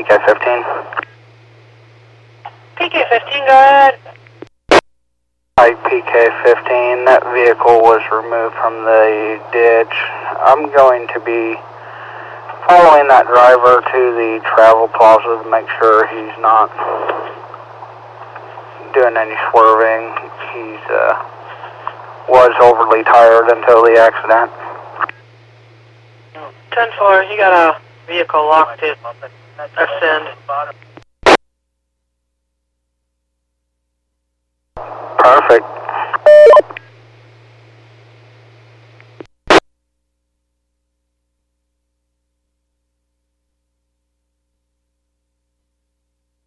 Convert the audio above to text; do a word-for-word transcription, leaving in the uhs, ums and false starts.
P K fifteen. P K fifteen, go ahead. Hi, P K fifteen. That vehicle was removed from the ditch. I'm going to be following that driver to the travel plaza to make sure he's not doing any swerving. He's uh, was overly tired until the accident. ten four, you got a vehicle locked at Ascend. Perfect.